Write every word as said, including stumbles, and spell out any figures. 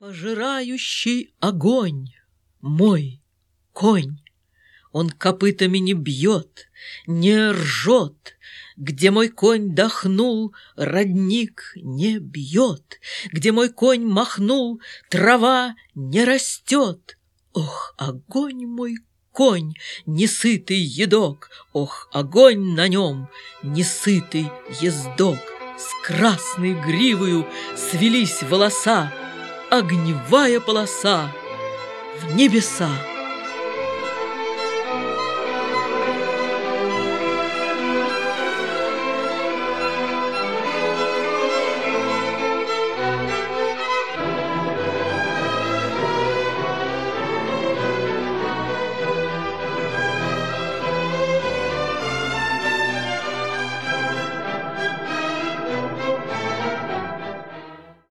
Пожирающий огонь, мой конь, он копытами не бьет, не ржет. Где мой конь дохнул, родник не бьет. Где мой конь махнул, трава не растет. Ох, огонь мой конь, несытый едок, ох, огонь на нем, несытый ездок. С красной гривою свелись волоса, огневая полоса в небеса.